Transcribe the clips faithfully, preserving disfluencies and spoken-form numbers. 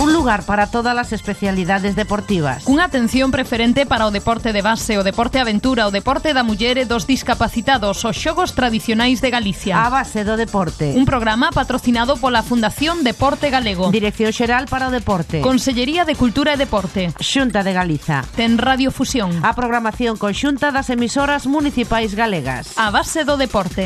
Un lugar para todas as especialidades deportivas. Cunha atención preferente para o deporte de base, o deporte aventura, o deporte da muller e dos discapacitados, os xogos tradicionais de Galicia. A base do deporte. Un programa patrocinado pola Fundación Deporte Galego. Dirección Xeral para o Deporte. Consellería de Cultura e Deporte. Xunta de Galiza. Ten Radio Fusión. A programación conxunta das emisoras municipais galegas. A base do deporte.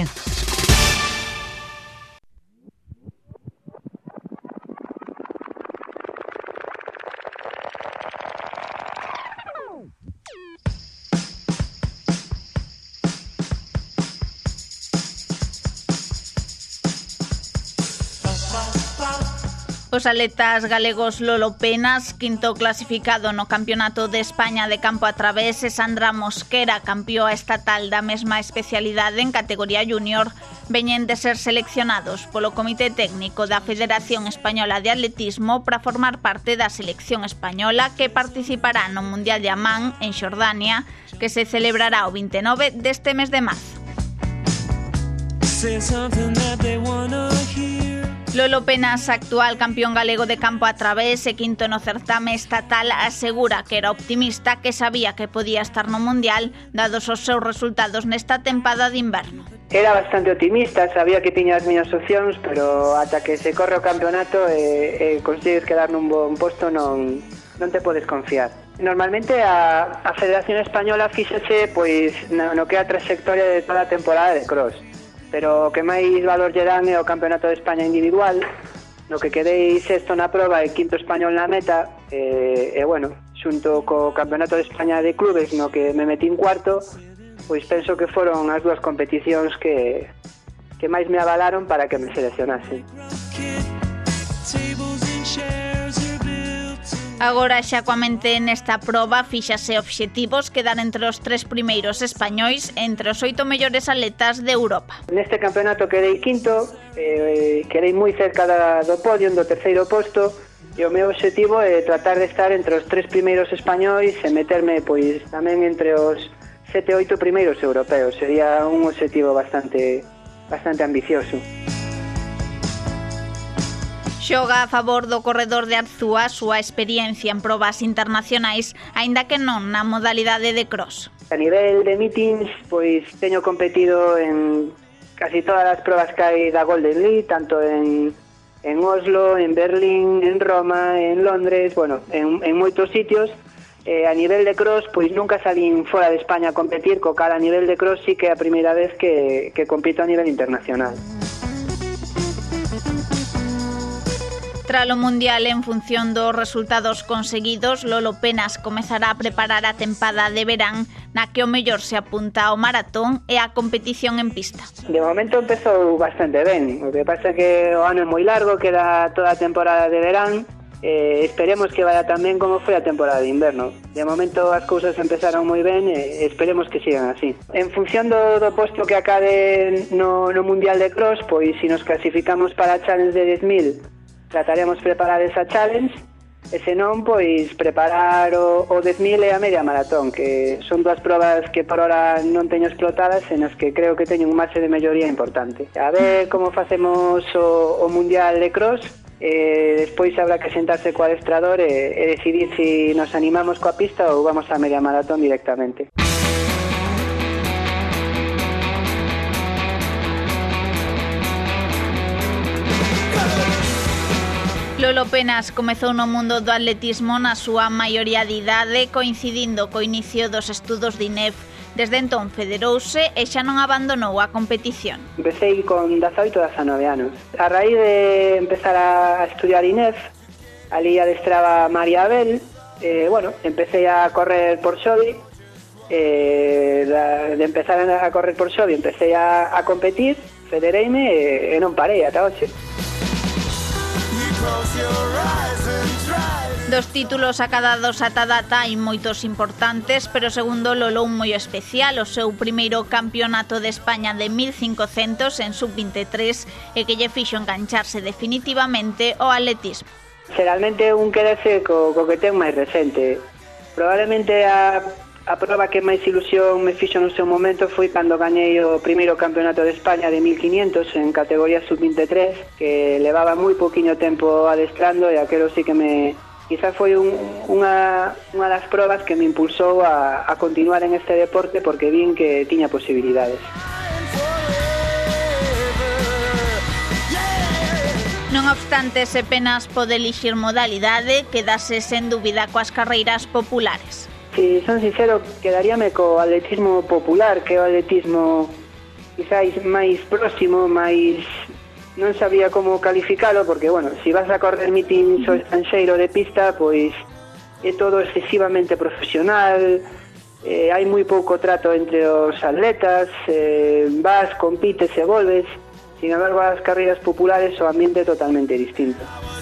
Os atletas galegos Lolo Penas, quinto clasificado no Campeonato de España de campo a través, e Sandra Mosquera, campeoa estatal da mesma especialidade en categoría júnior, veñen de ser seleccionados polo Comité Técnico da Federación Española de Atletismo para formar parte da selección española que participará no Mundial de Amán, en Xordania, que se celebrará o vinte e nove deste mes de marzo. Lolo Penas, actual campeón galego de campo a través e quinto no certame estatal, asegura que era optimista, que sabía que podía estar no Mundial, dados os seus resultados nesta tempada de inverno. Era bastante optimista, sabía que tiña as miñas opcións, pero ata que se corre o campeonato e, e consigues quedar nun bon posto non, non te podes confiar. Normalmente a, a Federación Española fíxase pois, no, no que é a trayectoria de toda a temporada de cross, pero o que máis valor lle dan é o Campeonato de España individual, no que quedei sexto na proba e quinto español na meta, e, e bueno, xunto co Campeonato de España de clubes, no que me metín cuarto, pois penso que foron as dúas competicións que, que máis me avalaron para que me seleccionasen. Agora xa coa mente nesta proba fíxase obxectivos quedar entre os tres primeiros españois entre os oito mellores atletas de Europa. Neste campeonato quedei quinto, eh, quedei moi cerca da, do podio, do terceiro posto, e o meu obxectivo é tratar de estar entre os tres primeiros españois e meterme pois tamén entre os sete ou oito primeiros europeos. Sería un obxectivo bastante, bastante ambicioso. Xoga a favor do corredor de Arzúa a súa experiencia en probas internacionais, aínda que non na modalidade de cross. A nivel de meetings, pois teño competido en casi todas as probas que hai da Golden League, tanto en, en Oslo, en Berlín, en Roma, en Londres, bueno, en, en moitos sitios. Eh, a nivel de cross, pois nunca salín fora de España a competir, co cal a nivel de cross sí que é a primeira vez que, que compito a nivel internacional. Tras o Mundial, en función dos resultados conseguidos, Lolo Penas comezará a preparar a tempada de verán, na que o mellor se apunta ao maratón e a competición en pista. De momento empezou bastante ben, o que pasa é que o ano é moi largo, queda toda a temporada de verán, e esperemos que vaya tan ben como foi a temporada de inverno. De momento as cousas empezaron moi ben e esperemos que sigan así. En función do, do posto que acabe no, no Mundial de Cross, pois se nos clasificamos para a Challenge de dez mil, trataremos preparar esa challenge, e se non, pois preparar o, o dez mil e a media maratón, que son dúas probas que por hora non teño explotadas e nas que creo que teño un marxe de melloría importante. A ver como facemos o, o Mundial de Cross, e despois habrá que sentarse co adestrador e, e decidir se si nos animamos coa pista ou vamos a media maratón directamente. Lolo Penas comezou no mundo do atletismo na súa maioría de idade, coincidindo co inicio dos estudos de I N E F. Desde entón federouse e xa non abandonou a competición. Empecé con dezaoito, dezanove anos. A raíz de empezar a estudiar I N E F, ali adestraba María Abel, eh, bueno, empecé a correr por Xodi, eh, de empezar a correr por Xodi, empecé a, a competir, federeime e, e non parei ata hoxe. Dos títulos acadados ata data hai moitos importantes, pero segundo Lolo un moi especial, o seu primeiro campeonato de España de mil cincocentos en sub vinte e tres e que lle fixo engancharse definitivamente ao atletismo. Xeralmente un quedase co, co que ten máis recente. Probablemente a, a prova que máis ilusión me fixo no seu momento foi cando gañei o primeiro campeonato de España de mil quinientos en categoría sub veintitrés, que levaba moi poquinho tempo adestrando e aquelo sí que me... quizás foi un, unha, unha das probas que me impulsou a, a continuar en este deporte porque vin que tiña posibilidades. Non obstante, se Penas pode elixir modalidade, quedase sen dúbida coas carreiras populares. Si son sincero, quedaríame co atletismo popular, que é o atletismo quizáis máis próximo, máis... non sabía como calificalo, porque, bueno, se vas a correr mítins o estranxeiro de pista, pois é todo excesivamente profesional, eh, hai moi pouco trato entre os atletas, eh, vas, compites e volves. Sin embargo, as carreiras populares o ambiente é totalmente distinto.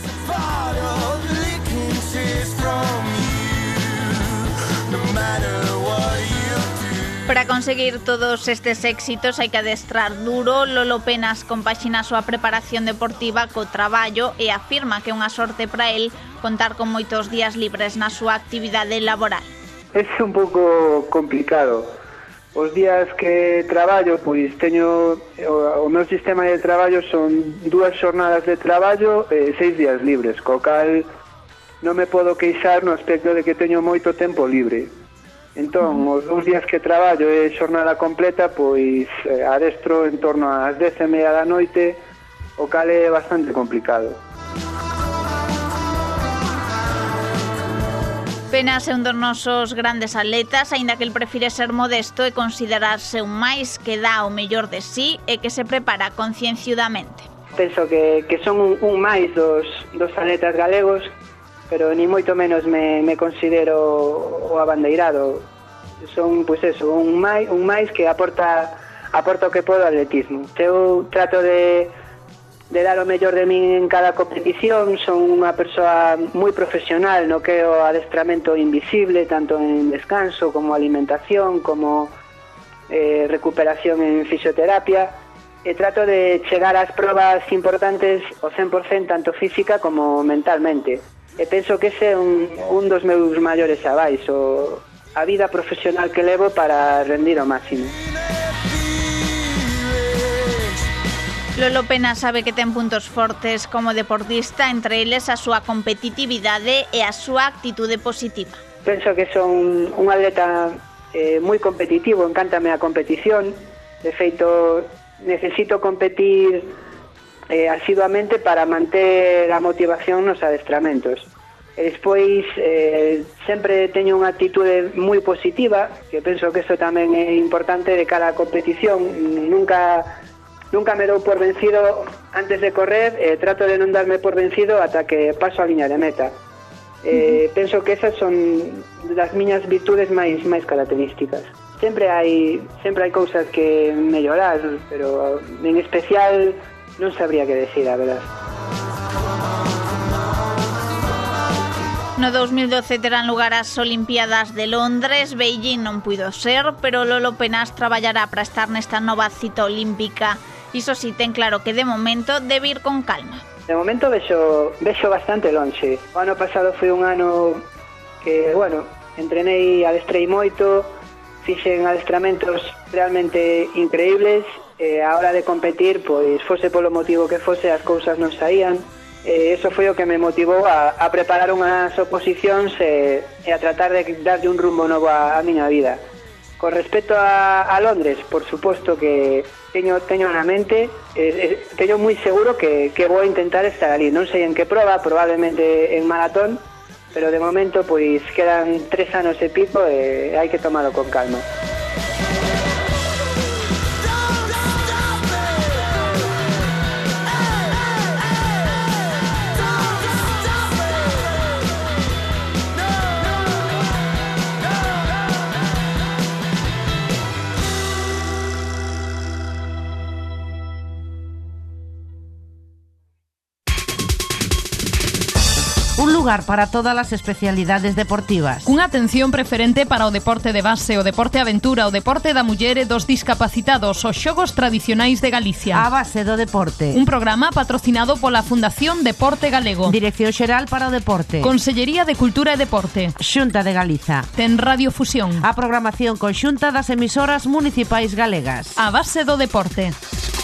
Para conseguir todos estes éxitos hai que adestrar duro. Lolo Penas compaxina a súa preparación deportiva co traballo e afirma que é unha sorte para el contar con moitos días libres na súa actividade laboral. É un pouco complicado. Os días que traballo, pois teño o, o meu sistema de traballo son dúas xornadas de traballo e seis días libres, co cal non me podo queixar no aspecto de que teño moito tempo libre. Entón, os dous días que traballo e xornada completa, pois eh, adestro en torno ás dez e media da noite, o cal é bastante complicado. Penas é un dos nosos grandes atletas, aínda que el prefire ser modesto e considerarse un máis que dá o mellor de sí e que se prepara concienciudamente. Penso que, que son un, un máis dos, dos atletas galegos, pero ni moito menos me, me considero o abandeirado. Son, pois eso, un máis, un máis que aporta, aporta o que podo ao atletismo. Eu trato de... de dar o mellor de min en cada competición, son unha persoa moi profesional no que é o adestramento invisible, tanto en descanso como alimentación, como eh, recuperación en fisioterapia, e trato de chegar ás probas importantes ao cen por cento tanto física como mentalmente. E penso que ese é un, un dos meus maiores avais, o, a vida profesional que levo para rendir ao máximo. Lolo Penas sabe que ten puntos fortes como deportista, entre eles a súa competitividade e a súa actitude positiva. Penso que son un atleta eh, moi competitivo, encántame a competición. De feito, necesito competir eh, asiduamente para manter a motivación nos adestramentos. E despois, eh, sempre teño unha actitude moi positiva, que penso que iso tamén é importante de cara a competición. Nunca... Nunca me dou por vencido antes de correr, eh, trato de non darme por vencido ata que paso a liña de meta. Eh, uh-huh. Penso que esas son das miñas virtudes máis máis características. Sempre hai sempre hai cousas que mellorar, pero en especial non sabría que decir, a verdade. No dous mil doce terán lugar as Olimpiadas de Londres. Beijing non puido ser, pero Lolo Penas traballará para estar nesta nova cita olímpica. Iso si, ten claro que de momento debe ir con calma. De momento vexo, vexo bastante lonxe. O ano pasado foi un ano que, bueno, entrenei, adestrei moito, fixen adestramentos realmente increíbles, e a hora de competir, pois fose polo motivo que fose, as cousas non saían. E eso foi o que me motivou a, a preparar unhas oposicións e, e a tratar de darlle un rumbo novo a, a miña vida. Con respecto a, a Londres, por suposto que teño, teño na mente, eh, teño moi seguro que, que vou intentar estar ali. Non sei en que proba, probablemente en maratón, pero de momento pois quedan tres anos e pico e hai que tomalo con calma. Un lugar para todas as especialidades deportivas. Cunha atención preferente para o deporte de base, o deporte aventura, o deporte da muller e dos discapacitados, os xogos tradicionais de Galicia. A base do deporte. Un programa patrocinado pola Fundación Deporte Galego. Dirección Xeral para o Deporte. Consellería de Cultura e Deporte. Xunta de Galiza. Ten Radiofusión. A programación conxunta das emisoras municipais galegas. A base do deporte.